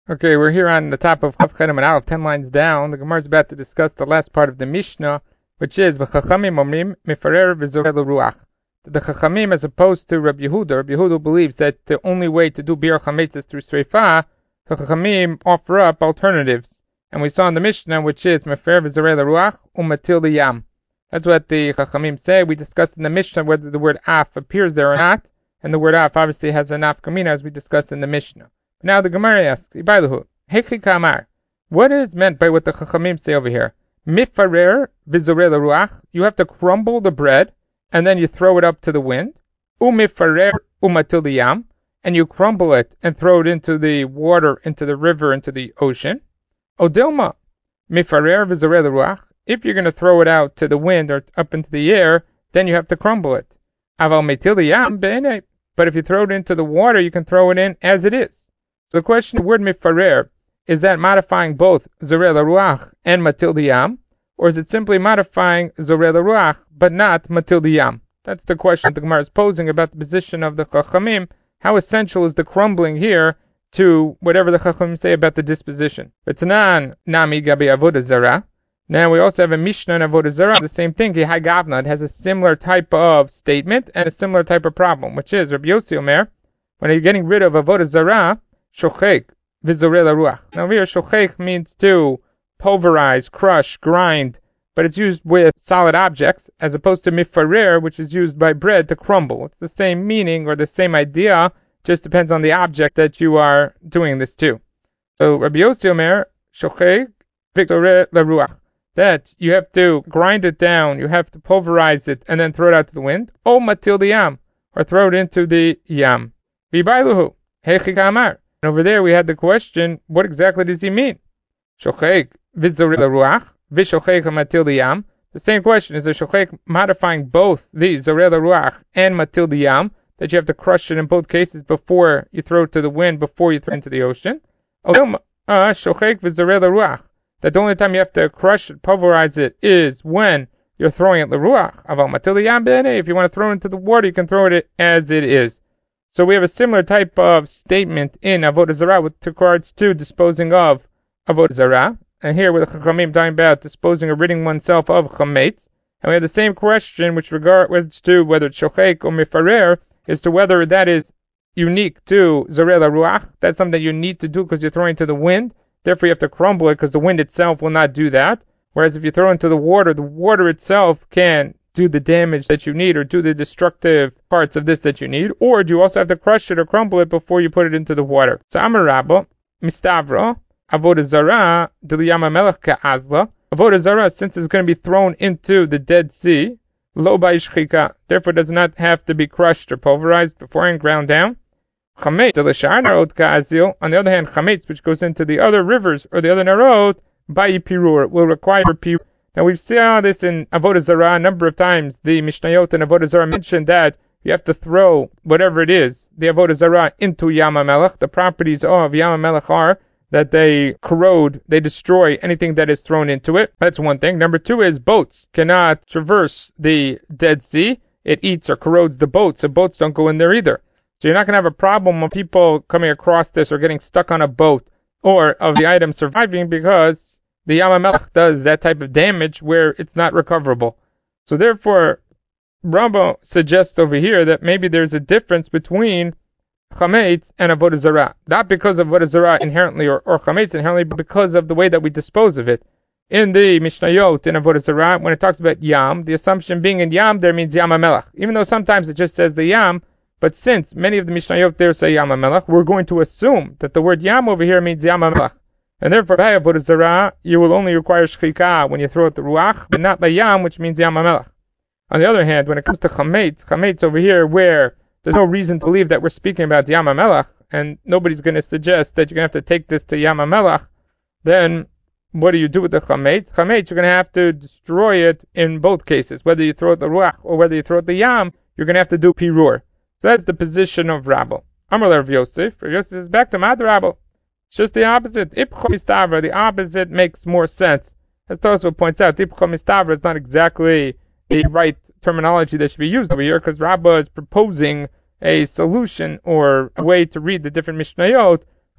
Okay, we're here on the top of Chav Chet Amud Aleph, 10 lines down. The Gemara is about to discuss the last part of the Mishnah, which is V'chachamim omrim mifarer v'zoreh l'ruach. The Chachamim, as opposed to Rabbi Yehuda believes that the only way to do Bir Chametz is through Sreifah. The Chachamim offer up alternatives, and we saw in the Mishnah, which is mifarer v'zoreh l'ruach umatil liyam. That's what the Chachamim say. We discussed in the Mishnah whether the word af appears there or not, and the word af obviously has a nafkamina, as we discussed in the Mishnah. Now the Gemara asks, Hechi Kamar, what is meant by what the Chachamim say over here? Mifarer v'zoreh l'ruach, you have to crumble the bread, and then you throw it up to the wind. Umifarer umatil liyam, and you crumble it and throw it into the water, into the river, into the ocean. Odilma, mifarer v'zoreh l'ruach, if you're going to throw it out to the wind or up into the air, then you have to crumble it. Aval metil liyam b'enei, but if you throw it into the water, you can throw it in as it is. So the question, the word mifarer, is that modifying both zoreh l'ruach and matil liyam, or is it simply modifying zoreh l'ruach but not matil liyam? That's the question the Gemara is posing about the position of the Chachamim. How essential is the crumbling here to whatever the Chachamim say about the disposition? V'tanan nami gabi avodah zarah. Now we also have a Mishnah in avodah zarah. The same thing, Ki Hai Gavna. It has a similar type of statement and a similar type of problem, which is Rabbi Yossi Omer, when you're getting rid of avodah zarah, shochek v'zoreh l'ruach. Now here, shochek means to pulverize, crush, grind, but it's used with solid objects, as opposed to mifarer, which is used by bread to crumble. It's the same meaning or the same idea, just depends on the object that you are doing this to. So Rabbi Yossi Omer, shochek v'zoreh l'ruach, that you have to grind it down, you have to pulverize it, and then throw it out to the wind. O matil liyam, or throw it into the yam. V'bailuhu, hechi kamar. And over there we had the question, what exactly does he mean? Shochek v'zoreh l'ruach, v'shochek matil liyam. The same question, is the shochek modifying both the zoreh l'ruach and matil liyam, that you have to crush it in both cases before you throw it to the wind, before you throw it into the ocean? Shochek v'zoreh l'ruach, that the only time you have to crush it, pulverize it, is when you're throwing it l'ruach. Aval matil liyam b'nei, if you want to throw it into the water, you can throw it as it is. So we have a similar type of statement in avodah zarah with regards to disposing of avodah zarah, and here with the Chachamim talking about disposing or ridding oneself of chametz. And we have the same question which regards to whether it's shochek or mifarer, as to whether that is unique to zoreh l'ruach. That's something that you need to do because you're throwing to the wind. Therefore you have to crumble it because the wind itself will not do that. Whereas if you throw into the water itself can do the damage that you need, or do the destructive parts of this that you need, or do you also have to crush it or crumble it before you put it into the water? So Amar Rabba, Mistavra, Avodah Zarah, D'liyam HaMelech Ka'azla. Avodah Zarah, since it's going to be thrown into the Dead Sea, Lo Ba'ishchika, therefore does not have to be crushed or pulverized beforehand, ground down. Chametz, L'shar Narot Ka'azil, on the other hand, Chametz, which goes into the other rivers, or the other Narot, Ba'i Pirur, will require Pirur. Now we've seen this in Avodah Zarah a number of times. The Mishnayot and Avodah Zarah mentioned that you have to throw whatever it is, the Avodah Zarah, into Yam HaMelech. The properties of Yam HaMelech are that they corrode, they destroy anything that is thrown into it. That's one thing. Number two is boats cannot traverse the Dead Sea. It eats or corrodes the boats, so boats don't go in there either. So you're not going to have a problem of people coming across this or getting stuck on a boat, or of the item surviving, because the Yam HaMelech does that type of damage where it's not recoverable. So therefore, Rambam suggests over here that maybe there's a difference between Chametz and Avodah Zarah. Not because of Avodah Zarah inherently, or Chametz inherently, but because of the way that we dispose of it. In the Mishnayot in Avodah Zarah, when it talks about Yam, the assumption being in Yam there means Yam HaMelech. Even though sometimes it just says the Yam, but since many of the Mishnayot there say Yam HaMelech, we're going to assume that the word Yam over here means Yam HaMelech. And therefore, by Avodah Zarah, you will only require shchika when you throw out the ruach, but not the yam, which means Yam HaMelech. On the other hand, when it comes to chametz over here, where there's no reason to believe that we're speaking about Yam HaMelech, and nobody's going to suggest that you're going to have to take this to Yam HaMelech, then what do you do with the chametz? Chametz, you're going to have to destroy it in both cases. Whether you throw out the ruach or whether you throw out the yam, you're going to have to do pirur. So that's the position of Rabba. Amar Rav Yosef. Rav Yosef is back to Mad Rabba. It's just the opposite. Ipcha mistavra, the opposite makes more sense. As Tosfot points out, Ipcha mistavra is not exactly the right terminology that should be used over here, because Rabbah is proposing a solution or a way to read the different Mishnayot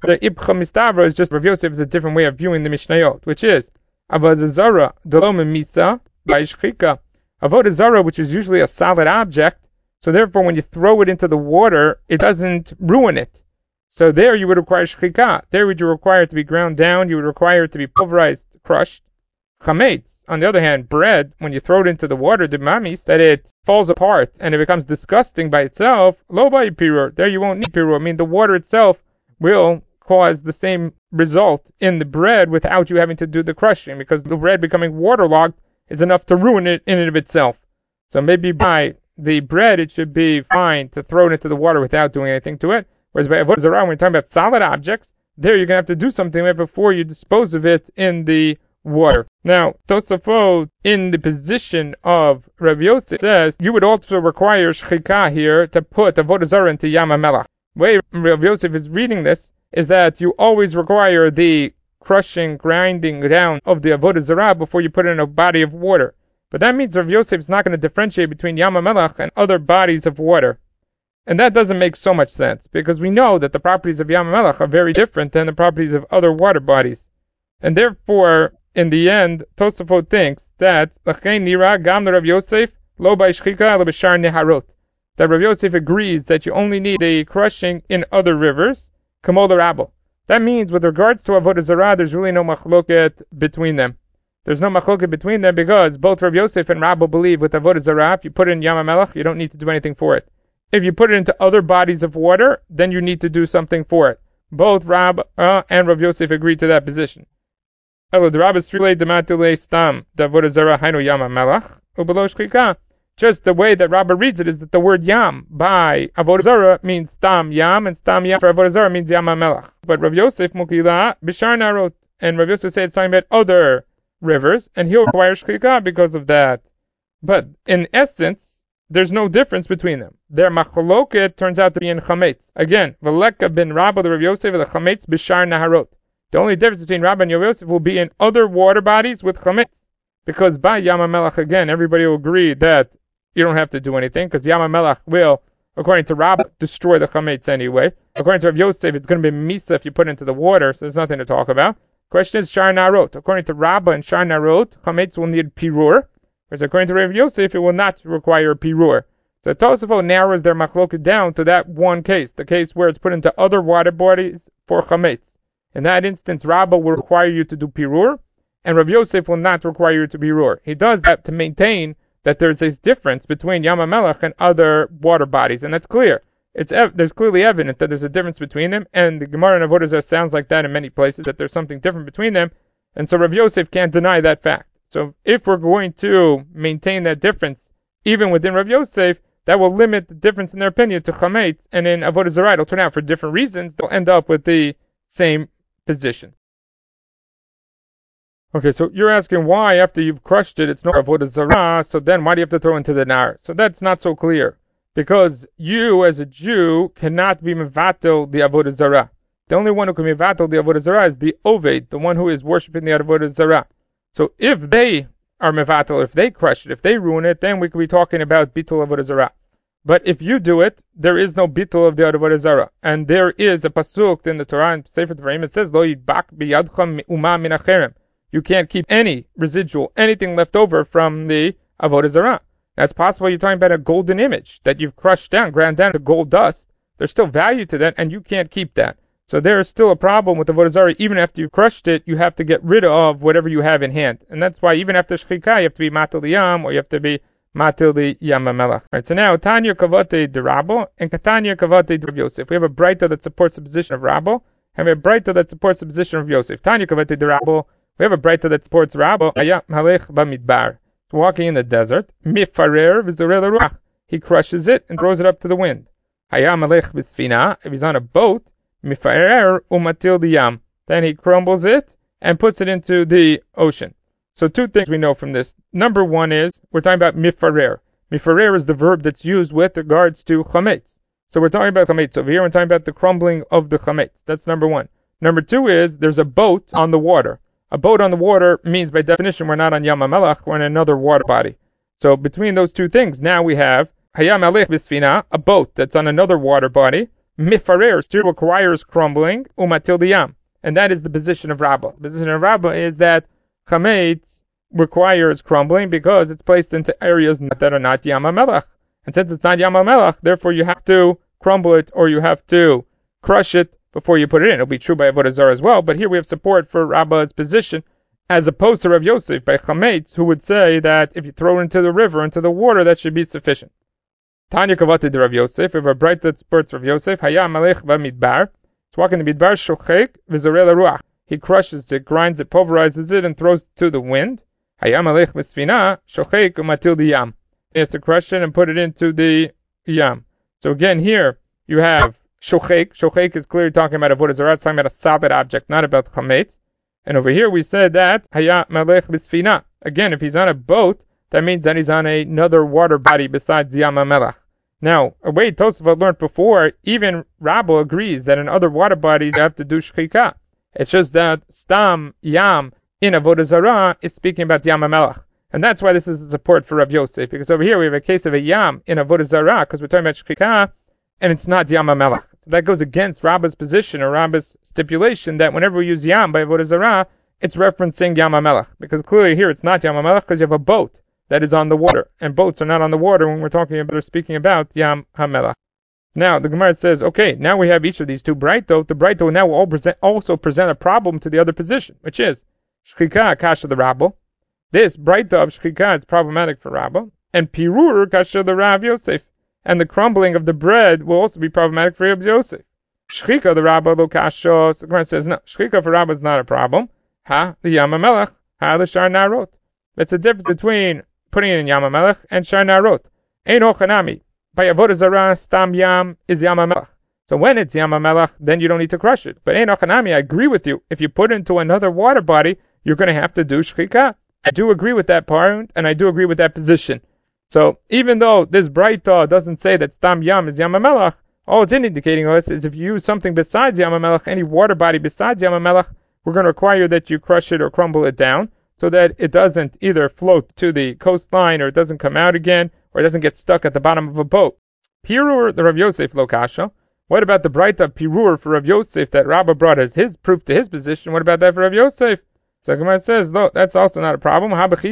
The Ibcha Mistavra is just Rav Yosef is a different way of viewing the Mishnayot, which is Avodah Zara Delom Misa by Shchika. Avodah Zara, which is usually a solid object, so therefore when you throw it into the water, it doesn't ruin it. So there you would require Shchika. There would you require it to be ground down, you would require it to be pulverized, crushed. Chametz, on the other hand, bread, when you throw it into the water, the mamis, that it falls apart and it becomes disgusting by itself, lo by pirur. There you won't need pirur. I mean, the water itself will cause the same result in the bread without you having to do the crushing, because the bread becoming waterlogged is enough to ruin it in and of itself. So maybe by the bread, it should be fine to throw it into the water without doing anything to it. Whereas by avodah zarah, when you're talking about solid objects, there you're going to have to do something with it before you dispose of it in the water. Now, Tosafot, in the position of Rav Yosef, says you would also require shchika here to put avodah zarah into Yam HaMelech. The way Rav Yosef is reading this is that you always require the crushing, grinding down of the avodah zarah before you put it in a body of water. But that means Rav Yosef is not going to differentiate between Yam HaMelech and other bodies of water. And that doesn't make so much sense, because we know that the properties of Yam HaMelech are very different than the properties of other water bodies. And therefore, in the end, Tosafot thinks that L'chein nira gam Rav Yosef lo b'shchika lo b'shar neharot. That Rav Yosef agrees that you only need the crushing in other rivers, kamol l'rabbo. That means, with regards to avodah zarah, there's really no machloket between them. There's no machloket between them because both Rav Yosef and Rabbo believe with avodah zarah, if you put it in Yam HaMelech, you don't need to do anything for it. If you put it into other bodies of water, then you need to do something for it. Both Rabba and Rav Yosef agree to that position. Just the way that Rabba reads it is that the word Yam by avodah zarah means Stam Yam, and Stam Yam for avodah zarah means Yam HaMelech. But Rav Yosef Mukila Bishar Narot, and Rav Yosef said it's talking about other rivers, and he'll require shchika because of that. But in essence, there's no difference between them. Their machloket turns out to be in chametz. Again, v'leka bin Rabba the Rav Yosef the chametz b'shar naharot. The only difference between Rabba and Rav Yosef will be in other water bodies with chametz, because by Yam HaMelech again, everybody will agree that you don't have to do anything, because Yam HaMelech will, according to Rabba, destroy the chametz anyway. According to Rav Yosef, it's going to be misa if you put it into the water, so there's nothing to talk about. Question is shar narot. According to Rabba and shar narot, chametz will need pirur. Whereas according to Rav Yosef, it will not require pirur. So Tosafot narrows their machloket down to that one case, the case where it's put into other water bodies for chametz. In that instance, Rabba will require you to do pirur, and Rav Yosef will not require you to pirur. He does that to maintain that there's a difference between Yam HaMelech and other water bodies, and that's clear. There's clearly evident that there's a difference between them, and the Gemara in Avodah Zarah sounds like that in many places, that there's something different between them, and so Rav Yosef can't deny that fact. So if we're going to maintain that difference, even within Rav Yosef, that will limit the difference in their opinion to chametz, and in avodah zarah it'll turn out for different reasons, they'll end up with the same position. Okay, so you're asking why after you've crushed it, it's no avodah zarah, so then why do you have to throw into the nar? So that's not so clear, because you as a Jew cannot be mevatel the avodah zarah. The only one who can mevatel the avodah zarah is the oved, the one who is worshiping the avodah zarah. So if they are mevatel, if they crush it, if they ruin it, then we could be talking about bitul avodah zarah. But if you do it, there is no bitul of the avodah zarah. And there is a pasuk in the Torah in Sefer Devarim. It says, Lo yidbak biyadcha me'uma min hacherem. You can't keep any residual, anything left over from the avodah zarah. That's possible you're talking about a golden image that you've crushed down, ground down to gold dust. There's still value to that, and you can't keep that. So there is still a problem with the avodah zarah. Even after you've crushed it, you have to get rid of whatever you have in hand. And that's why even after shchika, you have to be matil yam, or you have to be matil the Yam HaMelech. Right, so now, Tanya Kavate de Rabbo and Katanya Kavate de Rav Yosef. We have a breita that supports the position of Rabbo, and we have a breita that supports the position of Yosef. Tanya Kavate de Rabbo. We have a breita that supports Rabbo. Hayam halech b'midbar. Walking in the desert. Mifarer v'zoreh l'ruach. He crushes it and throws it up to the wind. Hayam halech b'sfina. If he's on a boat, mifarer umatil diyam. Then he crumbles it and puts it into the ocean. So two things we know from this. Number one is, we're talking about mifarer. Mifarer is the verb that's used with regards to chametz. So we're talking about chametz over here. We're talking about the crumbling of the chametz. That's number one. Number two is, there's a boat on the water. A boat on the water means, by definition, we're not on Yam HaMelech, we're in another water body. So between those two things, now we have Hayam Alech Bisfina, a boat that's on another water body, mifarer still requires crumbling, umatil diyam. And that is the position of Rabbah. The position of Rabbah is that chametz requires crumbling because it's placed into areas that are not Yam HaMelech. And since it's not Yam HaMelech, therefore you have to crumble it or you have to crush it before you put it in. It'll be true by Avodah Zarah as well, but here we have support for Rabbah's position as opposed to Rav Yosef by chametz, who would say that if you throw it into the river, into the water, that should be sufficient. Tanya Kavati de Rav Yosef, if a bright that supports Rav Yosef, Haya Malech V'Midbar, it's walking in the Midbar, Shochek V'Zoreh L'Ruach. He crushes it, grinds it, pulverizes it, and throws it to the wind. Haya Malech V'Sfina, Shochek U'Matil Diyam. He has to crush it and put it into the Yam. So again, here you have Shochek. Shochek is clearly talking about Avodah Zarah. It's talking about a solid object, not about chametz. And over here we said that Haya Malech V'Sfina. Again, if he's on a boat, that means that he's on another water body besides Yam HaMelech. Now, a way Tosafot learned before, even Rabbah agrees that in other water bodies you have to do shchika. It's just that Stam Yam in Avodah Zarah is speaking about Yam HaMelech. And that's why this is the support for Rav Yosef, because over here we have a case of a Yam in Avodah Zarah, because we're talking about shchika, and it's not Yam HaMelech. So that goes against Rabbah's position or Rabbah's stipulation that whenever we use Yam by Avodah Zarah, it's referencing Yam HaMelech. Because clearly here it's not Yam HaMelech because you have a boat that is on the water, and boats are not on the water when we're talking about or speaking about Yam HaMelech. Now the Gemara says, okay, now we have each of these two Braito. The Braito now will also present a problem to the other position, which is Shchika Kasha the Rabbah. This Braito of Shchika is problematic for Rabbah, and Pirur Kasha the Rav Yosef, and the crumbling of the bread will also be problematic for Rav Yosef. Shchika the Rabbah lo Kasha. So the Gemara says, no, Shchika for Rabbah is not a problem. Ha the Yam HaMelech, ha the Shar Narot. It's a difference between putting it in Yam HaMelech and Shar Narot. Ein Ochanami. By Avodah Zarah, Stam Yam is Yam HaMelech. So when it's Yam HaMelech, then you don't need to crush it. But Ein Ochanami, I agree with you. If you put it into another water body, you're going to have to do Shchika. I do agree with that part, and I do agree with that position. So even though this Braita doesn't say that Stam Yam is Yam HaMelech, all it's indicating us is if you use something besides Yam HaMelech, any water body besides Yam HaMelech, we're going to require that you crush it or crumble it down, so that it doesn't either float to the coastline or it doesn't come out again or it doesn't get stuck at the bottom of a boat. Pirur, the Rav Yosef Lokasha. What about the Braita of Pirur for Rav Yosef that Rabbah brought as his proof to his position? What about that for Rav Yosef? So Gemara says, no, that's also not a problem.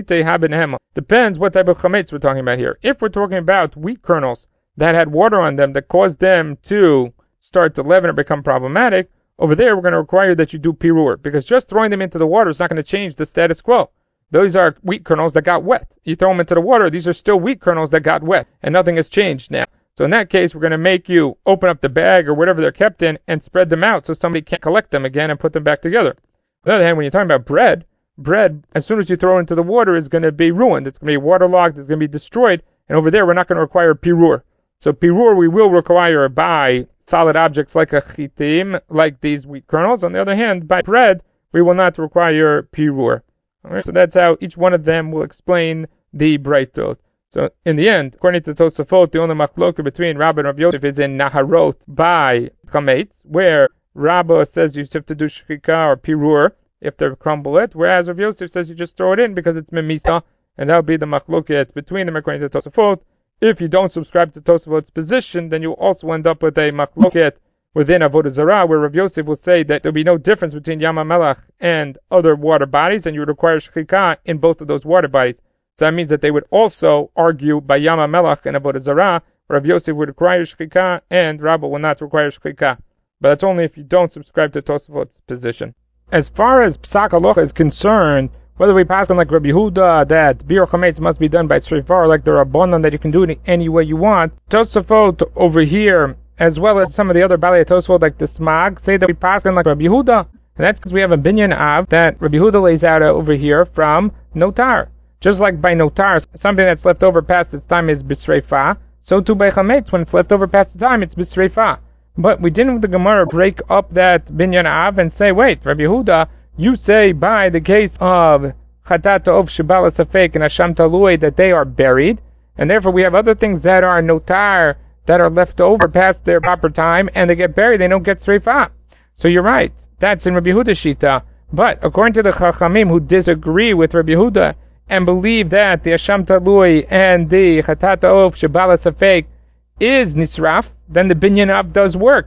Depends what type of chametz we're talking about here. If we're talking about wheat kernels that had water on them that caused them to start to leaven or become problematic, over there, we're going to require that you do pirur, because just throwing them into the water is not going to change the status quo. Those are wheat kernels that got wet. You throw them into the water, these are still wheat kernels that got wet, and nothing has changed now. So in that case, we're going to make you open up the bag or whatever they're kept in and spread them out so somebody can't collect them again and put them back together. On the other hand, when you're talking about bread, as soon as you throw it into the water, is going to be ruined. It's going to be waterlogged, it's going to be destroyed, and over there, we're not going to require pirur. So pirur we will require by solid objects like a chitim, like these wheat kernels. On the other hand, by bread, we will not require pirur. Alright, so that's how each one of them will explain the Braitot. So in the end, according to Tosafot, the only machloka between Rabbah and Rav Yosef is in Naharot by chametz, where Rabbah says you have to do shchika or pirur if they crumble it, whereas Rav Yosef says you just throw it in because it's memisa, and that will be the machloket between them according to Tosafot. If you don't subscribe to Tosafot's position, then you also end up with a machloket within Avodah Zarah, where Rav Yosef will say that there will be no difference between Yam HaMelech and other water bodies, and you would require shchika in both of those water bodies. So that means that they would also argue by Yam HaMelech and Avodah Zarah, where Rav Yosef would require shchika, and Rabbah will not require shchika. But that's only if you don't subscribe to Tosafot's position. As far as Psak Halacha is concerned, whether we pass on like Rabbi Yehuda that Bir Chametz must be done by Srifar, or like the Rabbanon that you can do it any way you want, Tosafot over here, as well as some of the other Balei Tosafot like the Smag, say that we pass on like Rabbi Yehuda, and that's because we have a Binyan Av that Rabbi Yehuda lays out over here from Notar. Just like by Notar, something that's left over past its time is B'Sreifa, so too by Chametz, when it's left over past the time, it's B'Sreifa. But we didn't with the Gemara break up that Binyan Av and say, wait, Rabbi Yehuda, you say by the case of Chatat of Shebala Safek and Hasham Talui that they are buried, and therefore we have other things that are Notar, that are left over past their proper time, and they get buried, they don't get Sreifa. So you're right, that's in Rabbi Yehuda's Shita. But according to the Chachamim who disagree with Rabbi Yehuda and believe that the Hasham Talui and the Chatat of Shebala Safek is Nisraf, then the Binyan Av does work.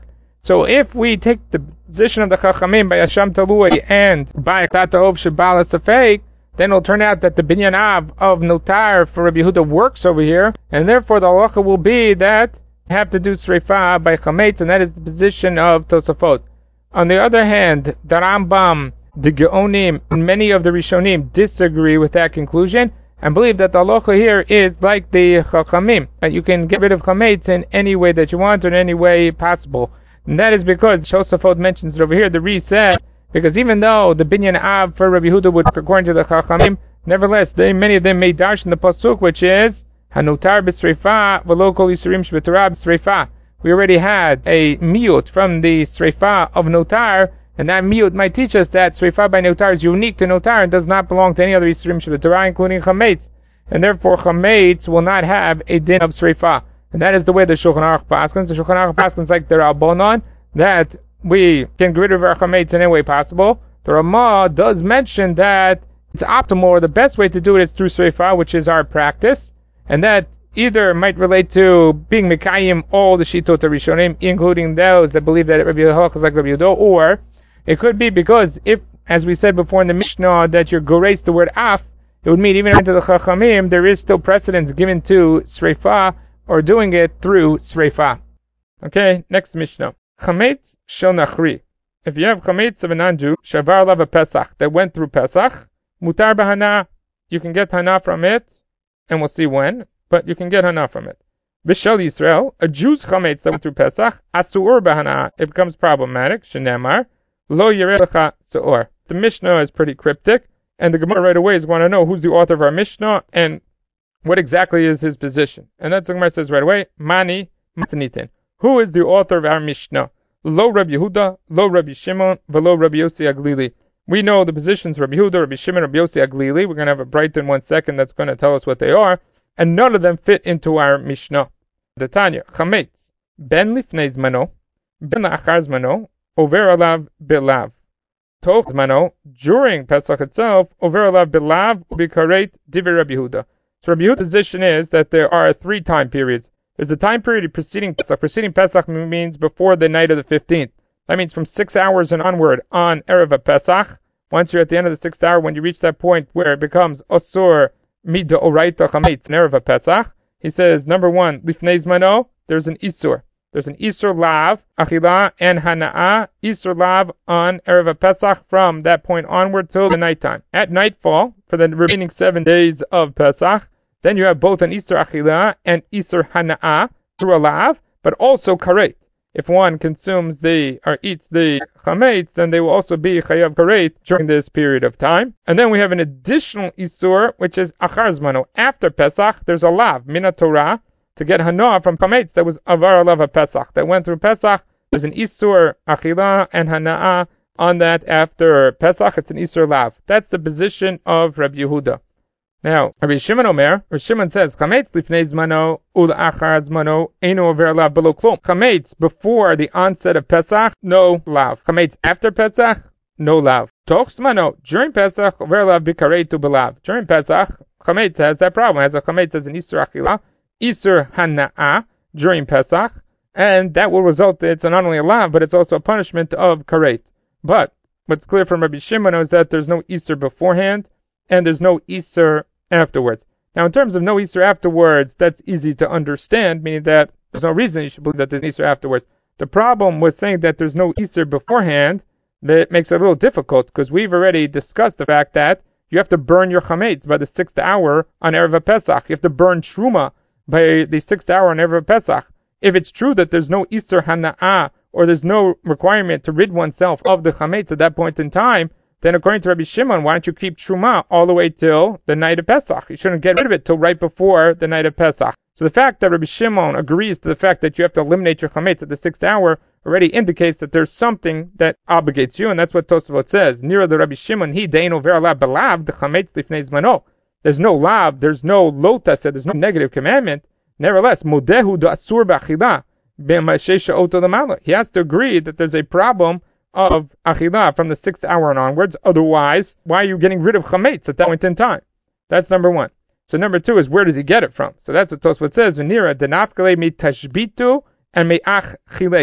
So if we take the position of the Chachamim by Hasham Talui and by Tata'ov Shabala Safek, then it'll turn out that the Binyan Av of Notar for Rabbi Yehuda works over here, and therefore the halacha will be that you have to do Sreifa by Chametz, and that is the position of Tosafot. On the other hand, the Rambam, the Geonim, and many of the Rishonim disagree with that conclusion, and believe that the halacha here is like the Chachamim, that you can get rid of Chametz in any way that you want, or in any way possible. And that is because Tosafot mentions it over here. The Ri says, because even though the Binyan Av for Rabbi Yehuda would, according to the Chachamim, nevertheless, many of them made darshan the pasuk, which is Hanutar b'Sreifa v'lo kol yisurim sheb'Torah b'Sreifa. We already had a miyut from the Sreifa of Notar, and that miyut might teach us that Sreifa by Notar is unique to Notar and does not belong to any other yisurim sheb'Torah, including Chametz, and therefore Chametz will not have a din of Sreifa. And that is the way the Shulchan Aruch paskins. The Shulchan Aruch paskins like the Rabbanon, that we can get rid of our Chametz in any way possible. The Ramah does mention that it's optimal, or the best way to do it is through Sreifa, which is our practice, and that either might relate to being Mekayim all the Shitot Rishonim, including those that believe that Rabbi Yehuda is like Rabbi Yehuda, or it could be because if, as we said before in the Mishnah, that you're goreis the word af, it would mean even into the Chachamim, there is still precedence given to Sreifa, or doing it through Sreifa. Okay, next Mishnah. Chametz shel nachri. If you have chametz of a non-Jew, shavar lav a Pesach, that went through Pesach, mutar b'hana, you can get hana from it, and we'll see when, but you can get hana from it. B'shel Yisrael, a Jew's chametz that went through Pesach, asur b'hana, it becomes problematic, shenemar, lo yirecha seor. The Mishnah is pretty cryptic, and the Gemara right away is going to know who's the author of our Mishnah, and what exactly is his position. And that's the Gemara says right away, Mani Matanitin. Who is the author of our Mishnah? Lo Rabbi Yehuda, Lo Rabbi Shimon, Velo Rabbi Yossi Aglili. We know the positions Rabbi Yehuda, Rabbi Shimon, Rabbi Yossi Aglili. We're going to have a bright in 1 second that's going to tell us what they are. And none of them fit into our Mishnah. The Tanya, Chametz, Ben Lifnei Zmano, Ben La'achar Zmano, Over Alav Bilav. Toch Zmano, during Pesach itself, Over Alav Bilav, Ubikaret Divi Rabbi Yehuda. So Rabbi Yehuda's position is that there are 3 time periods. There's a time period preceding Pesach. Preceding Pesach means before the night of the 15th. That means from 6 hours and onward on Erev Pesach. Once you're at the end of the 6th hour, when you reach that point where it becomes Osur Mida Oraita Chametz in Erev Pesach, he says, number 1, Lifnei Zmano, there's an Isur. There's an Isur Lav, Achila, and Hana'ah, Isur Lav on Erev Pesach from that point onward till the nighttime. At nightfall, for the remaining 7 days of Pesach, then you have both an Isur Achila and Isur Hana'ah through a Lav, but also Karet. If one consumes or eats the Chametz, then they will also be Chayav Karet during this period of time. And then we have an additional Isur, which is Achar Zmano. After Pesach, there's a Lav, Mina Torah, to get Hana from Chametz that was Avar Lav Pesach, that went through Pesach. There's an Isur Achila and Hana'ah on that after Pesach. It's an Isur Lav. That's the position of Rabbi Yehuda. Now, Rabbi Shimon Omer, Rabbi Shimon says, Chametz lifnei zmano ul'achar zmano eino over lav below klum. Chametz before the onset of Pesach, no lav. Chametz after Pesach, no lav. Toch zmano during Pesach over lav bikareitu belav. During Pesach, Chametz has that problem. It has a Chametz as an Isur Achila, Isur Hana'ah during Pesach, and that will result. It's not only a lav, but it's also a punishment of karet. But what's clear from Rabbi Shimon is that there's no Isur beforehand, and there's no Isur afterwards. Now, in terms of no Isur afterwards, that's easy to understand, meaning that there's no reason you should believe that there's Isur afterwards. The problem with saying that there's no Isur beforehand, that makes it a little difficult, because we've already discussed the fact that you have to burn your Chametz by the 6th hour on Erev Pesach. You have to burn Truma by the 6th hour on Erev Pesach. If it's true that there's no Isur Hana'ah, or there's no requirement to rid oneself of the Chametz at that point in time, then according to Rabbi Shimon, why don't you keep Truma all the way till the night of Pesach? You shouldn't get rid of it till right before the night of Pesach. So the fact that Rabbi Shimon agrees to the fact that you have to eliminate your Chametz at the 6th hour already indicates that there's something that obligates you, and that's what Tosafot says. Near the Rabbi Shimon, he deinu veralav belav the Chametz lifnei zmano. There's no lav, there's no lotas, there's no negative commandment. Nevertheless, modehu da'asur b'achila b'mashesha oto l'mala. He has to agree that there's a problem of Achilah from the 6th hour and onwards. Otherwise, why are you getting rid of Chametz at that point in time? That's number 1. So number 2 is, where does he get it from? So that's what Tosfot says, V'nira denafkale mi tashbitu and me'ach chilek.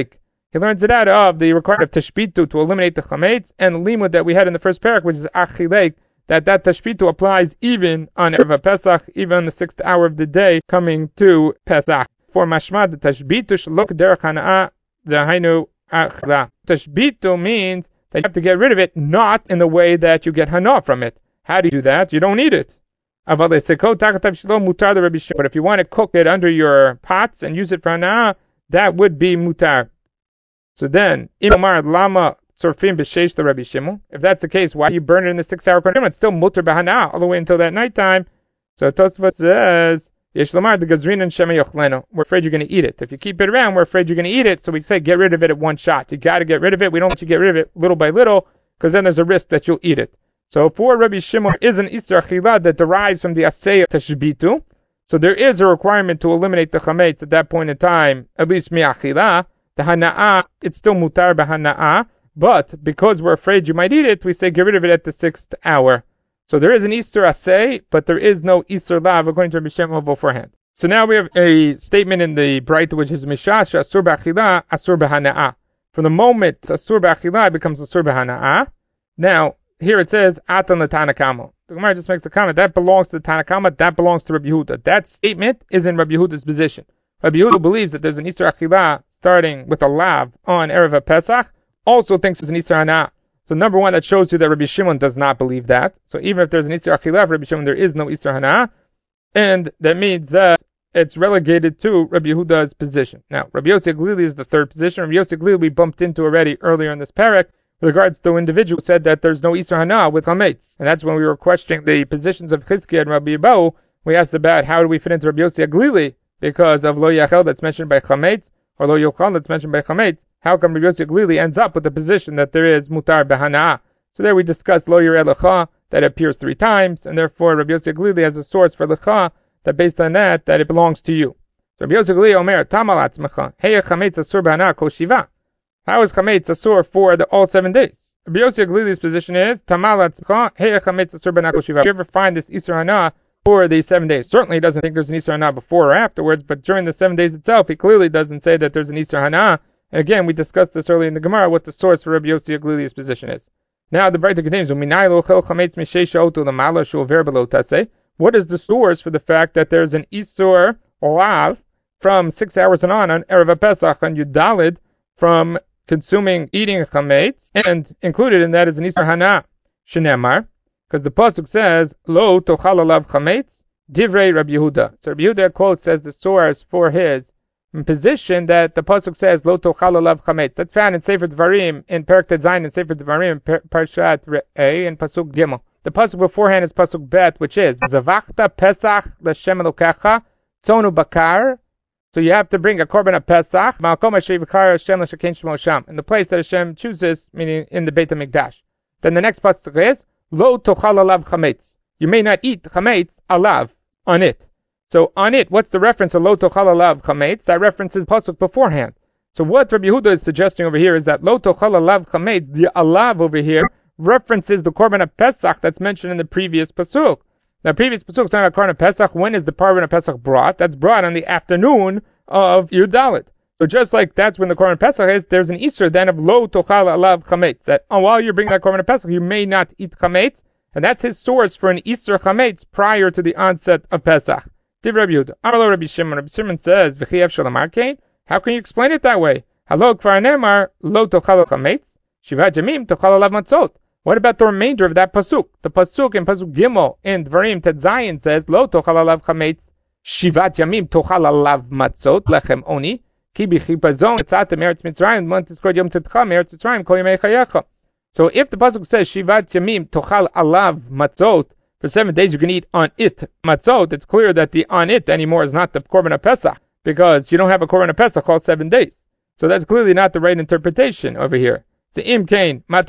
He learns it out of the requirement of tashbitu to eliminate the chametz, and the limud that we had in the first parak, which is achilek, that tashbitu applies even on Erev Pesach, even on the 6th hour of the day coming to Pesach. For mashma, the tashbitu shalok derech hana'ah dahainu achila. Tashbitu means that you have to get rid of it, not in the way that you get hana from it. How do you do that? You don't eat it. But if you want to cook it under your pots and use it for hana, that would be mutar. So then, if that's the case, why do you burn it in the 6 hour period? It's still mutar b'hana all the way until that nighttime. So Tosfot says, we're afraid you're going to eat it. If you keep it around, we're afraid you're going to eat it. So we say get rid of it at one shot. You got to get rid of it. We don't want you to get rid of it little by little, because then there's a risk that you'll eat it. So for Rabbi Shimon, is an Isra Achila that derives from the Asay Tashbitu. So there is a requirement to eliminate the chametz at that point in time, at least mi'achila. The hana'ah, it's still mutar b'hana'ah, but because we're afraid you might eat it, we say get rid of it at the 6th hour. So there is an Isra Asay, but there is no Isra Lav according to Rabbi Shimon beforehand. So now we have a statement in the Braita which is Mishash Asur b'achila, Asur b'hana'ah. From the moment Asur b'achila, it becomes Asur b'hana'ah. Now, here it says, Atan l'Tanakama. The Gemara just makes a comment, that belongs to the Tanakama, that belongs to Rabbi Yehuda. That statement is in Rabbi Yehuda's position. Rabbi Yehuda believes that there's an Isra Achila starting with a Lav on Erev Pesach, also thinks it's an Isra Hana. So number one, that shows you that Rabbi Shimon does not believe that. So even if there's an Isra Achila for Rabbi Shimon, there is no Isra Hana, and that means that it's relegated to Rabbi Yehuda's position. Now, Rabbi Yossi Glili is the third position. Rabbi Yossi Glili we bumped into already earlier in this parak, with regards to individual who said that there's no Isra Hana with Chametz. And that's when we were questioning the positions of Chizkiah and Rabbi Yibau. We asked about how do we fit into Rabbi Yossi Aglili because of Lo Yachel that's mentioned by Chametz, or Lo Yochal that's mentioned by Chametz. How come Rabbi Yossi Aglili ends up with the position that there is Mutar Behana? So there we discussed Lo Yireh Lecha, that appears 3 times, and therefore Rabbi Yossi Aglili has a source for Lecha, that based on that it belongs to you. So Rabbi Yossi Aglili Omer, Tamal Atzmecha, Heya Chametz Asur Behana Kol Shiva. How is Chametz Asur for all 7 days? Rabbi Yossi Aglili's position is Tamal Atzmecha, Heya Chametz Asur Behana Kol Shiva. Do you ever find this Isra Hana for the 7 days? Certainly he doesn't think there's an Isra Hana before or afterwards, but during the 7 days itself, he clearly doesn't say that there's an Isra Hana. And again, we discussed this earlier in the Gemara, what the source for Rabbi Yossi Aglili's position is. Now the Braita continues, what is the source for the fact that there's an Isur Lav from 6 hours and on Erev Pesach and Yudalid from eating chametz, and included in that is an Isur Hana, Shenemar, because the pasuk says, Lo tochal alav chametz, divrei Rabbi Yehuda. So Rabbi Yehuda quotes as the source for his position that the pasuk says, Lo tochal alav chametz. That's found in Sefer Devarim, in Perek Tet Zayin, in Sefer Devarim, in Parshat Re'eh, and Pasuk Gimel. The pasuk beforehand is pasuk Bet, which is, Zavachta Pesach l'Shem Elokecha, Tzonu Bakar. So you have to bring a korban of Pesach, in the place that Hashem chooses, meaning in the Beit HaMikdash. Then the next pasuk is, Lo tochal alav chametz. You may not eat chametz alav, on it. So on it, what's the reference of Lo tochal alav chametz? That references pasuk beforehand. So what Rabbi Yehuda is suggesting over here is that Lo tochal alav chametz, the alav over here, references the korban of Pesach that's mentioned in the previous pasuk. Now, previous pasuk talking about korban of Pesach. When is the korban of Pesach brought? That's brought on the afternoon of Yudalit. So just like that's when the korban of Pesach is, there's an Isur then of Lo tochal alav chametz, that while you're bringing that korban of Pesach, you may not eat chametz, and that's his source for an Isur chametz prior to the onset of Pesach. Div Rabbi Yehuda. Amar Rabbi Shimon. Rabbi Shimon says, V'chiev shalamar kein. How can you explain it that way? Halo kvar nemar Lo tochal chametz, Shivat Yamim tochal alav matzot. What about the remainder of that pasuk? The pasuk in pasuk Gimel in Dvarim Tet Zayin says, Lo tochal alav chametz, Shivat Yamim tochal alav matzot, lechem oni, ki b'chipazon etzatem eretz Mitzrayim, montiskod yom tzedcha meretz Mitzrayim, kol yemei chayecha. So if the pasuk says, Shivat Yamim tochal alav matzot, for 7 days you can eat on it matzot, it's clear that the on it anymore is not the korban of Pesach, because you don't have a korban of Pesach all 7 days. So that's clearly not the right interpretation over here. So if that's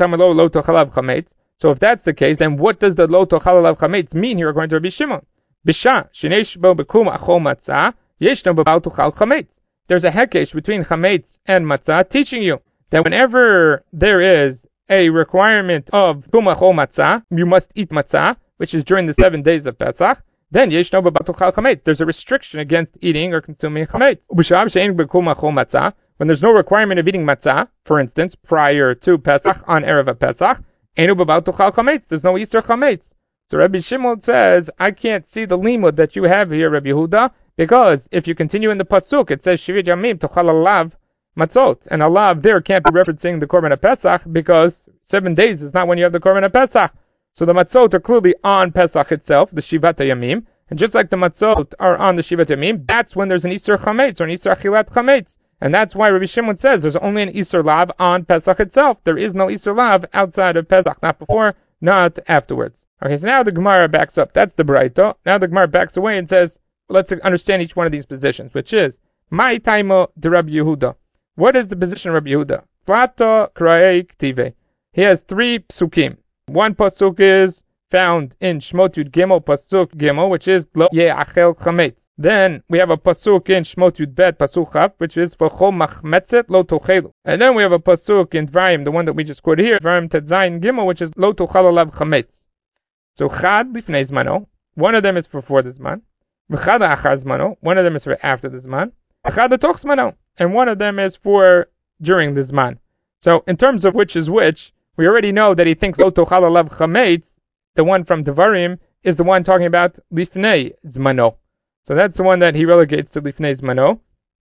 the case, then what does the Lo tochal alav chametz mean here according to Rabbi Shimon? Bisha shenesh bo bekum achol matzah yeshno b'bal tochal chametz. There's a hekesh between chametz and matzah, teaching you that whenever there is a requirement of kum achol matzah, you must eat matzah, which is during the 7 days of Pesach. Then yeshno b'bal tochal chametz. There's a restriction against eating or consuming chametz. B'sham she'en bekum achol matzah. when there's no requirement of eating matzah, for instance, prior to Pesach, on Erev Pesach, Einu b'bal tuchal chametz, there's no Isur chametz. So Rabbi Shimon says, I can't see the limud that you have here, Rabbi Yehuda, because if you continue in the pasuk, it says Shivit Yamim tuchal alav matzot, and alav there can't be referencing the Korban of Pesach because 7 days is not when you have the Korban of Pesach. So the matzot are clearly on Pesach itself, the Shivat Yamim, and just like the matzot are on the Shivat Yamim, that's when there's an Isur chametz or an Isur achilat chametz. And that's why Rabbi Shimon says there's only an Isur Lav on Pesach itself. There is no Isur Lav outside of Pesach, not before, not afterwards. Okay, so now the Gemara backs up. That's the Braita. Now the Gemara backs away and says, let's understand each one of these positions, which is, Mai Taimo de Rabbi Yehuda. What is the position of Rabbi Yehuda? Flato Kraei Ktive. He has 3 psukim. One pasuk is found in Shmot Yud Gimel, pasuk Gimel, which is Lo Ye'achel Chametz. Then we have a pasuk in Shmot Yud Bet, pasuk Chav, which is V'chol Machmetzet Lo Tochelu. And then we have a pasuk in Dvarim, the one that we just quoted here, Dvarim Tetzayin Gimel, which is Lo Tochal Alav Chametz. So Chad Lifnei Zmano, one of them is before the Zman. V'chad Achar Zmano, one of them is for after the Zman. V'chad Toch Zmano, and one of them is for during the Zman. So in terms of which is which, we already know that he thinks Lo Tochal Alav Chametz, the one from Dvarim, is the one talking about Lifnei Zmano. So that's the one that he relegates to Lifnei Zmano.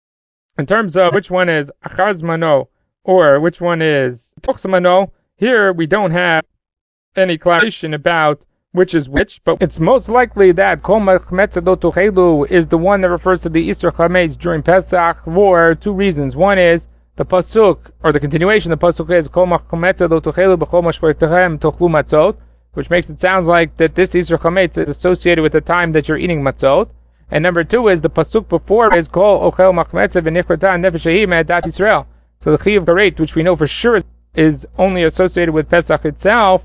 In terms of which one is Achar Zmano or which one is Toch Zmano, here we don't have any clarification about which is which, but it's most likely that Kol Machmetzet Lo Tochelu is the one that refers to the Isur Chametz during Pesach for 2 reasons. One is the pasuk, or the continuation of the pasuk is Kol Machmetzet Lo Tochelu B'chol Mashportechem Tochlu Matzot, which makes it sound like that this Isur Chametz is associated with the time that you're eating matzot. And number 2 is the pasuk before is Kol Ochel Machmetzet V'nichrata Nefesh Me'adat Yisrael. So the Chiyuv Karet, which we know for sure is only associated with Pesach itself,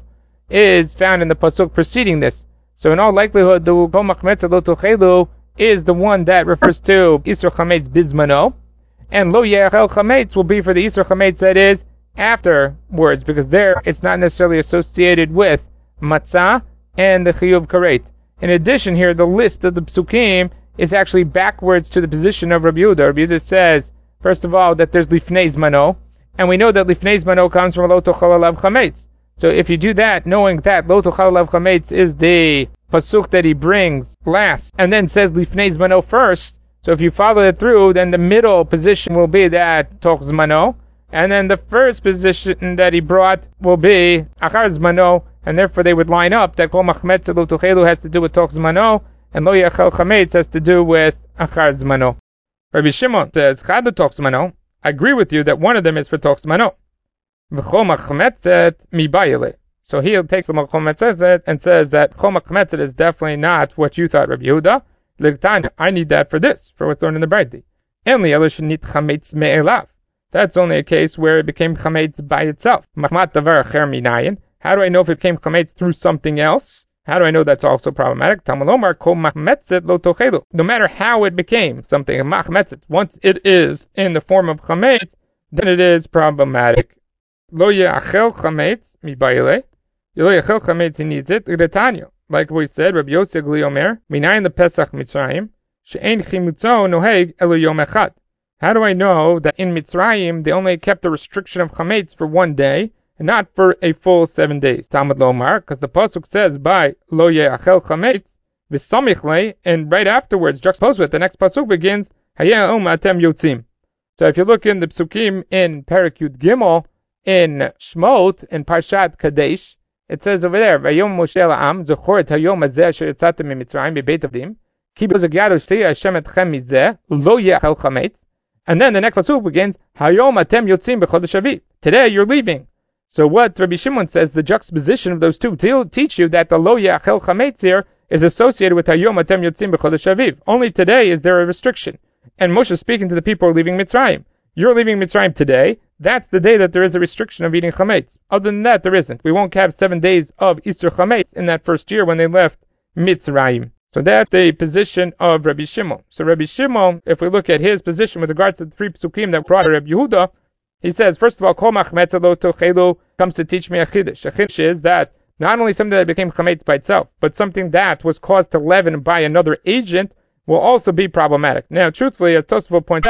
is found in the pasuk preceding this. So in all likelihood, the Kol Machmetzet Lo Tochelu is the one that refers to Isur Chametz Bizmano, and Lo Ye'achel Chametz will be for the Isur Chametz that is afterwards, because there it's not necessarily associated with Matzah and the Chiyuv Karet. In addition here, the list of the psukim is actually backwards to the position of Rabbi Yehuda. Rabbi Yehuda says, first of all, that there's Lifnei Zmano, and we know that Lifnei Zmano comes from Lo Tochal Alav Chametz. So if you do that, knowing that Lo Tochal Alav Chametz is the pasuk that he brings last, and then says Lifnei Zmano first, so if you follow it through, then the middle position will be that Toch Zmano, and then the first position that he brought will be Achar Zmano, and therefore they would line up that Kol Machmetzet Lo Tochelu has to do with Toch Zmano, and Lo Ye'achel Chametz has to do with Achar Zmano. Rabbi Shimon says, Chad Toch Zmano, I agree with you that one of them is for Toch Zmano. V'chol Machmetzet mi bayile. So he takes the Chol Machmetzet and says that Chol Machmetzet is definitely not what you thought, Rabbi Yehuda. L'Tanya, I need that for this, for what's learned in the Braita. Enli elish nit chametz me'elav. That's only a case where it became chametz by itself. Machmat davar acher minayin. How do I know if it became chametz through something else? How do I know that's also problematic? Talmud Omar kol machmetzet lo tochelu. No matter how it became something machmetzet, once it is in the form of chametz, then it is problematic. Lo ye'achel chametz mi bayile. Lo ye'achel chametz, he needs it. L'Tanya. Like we said, Rabbi Yosef Gli Omer, minayin the Pesach Mitzrayim, she'ein chimutzo noheg elu yom echad. How do I know that in Mitzrayim they only kept the restriction of chametz for 1 day, and not for a full 7 days? Talmud Lomar, because the pasuk says by lo ye'achel chametz v'samichle, and right afterwards, juxtaposed with the next pasuk begins hayom atem yotzim. So if you look in the psukim in Perek Yud Gimel in Shmot in Parshat Kadesh, it says over there, Vayom Moshe la'am zechor et hayom hazeh asher yatzatem miMitzrayim bebeit avdim ki bo zagyadu shtei Hashem etchem mizeh lo ye'achel chametz. And then the next pasuk begins, Hayom atem yotzim b'chodesh Aviv. Today you're leaving. So what Rabbi Shimon says, the juxtaposition of those two teach you that the lo ye'achel chametz here is associated with Hayom atem yotzim b'chodesh Aviv. Only today is there a restriction. And Moshe is speaking to the people who are leaving Mitzrayim. You're leaving Mitzrayim today. That's the day that there is a restriction of eating chametz. Other than that, there isn't. We won't have 7 days of Isur chametz in that first year when they left Mitzrayim. So that's the position of Rabbi Shimon. So Rabbi Shimon, if we look at his position with regards to the 3 psukim that brought Rabbi Yehuda, he says, first of all, Kol Machmetzet Lo Tochelu comes to teach me a chiddush. A chiddush is that not only something that became chametz by itself, but something that was caused to leaven by another agent will also be problematic. Now, truthfully, as Tosafot points out,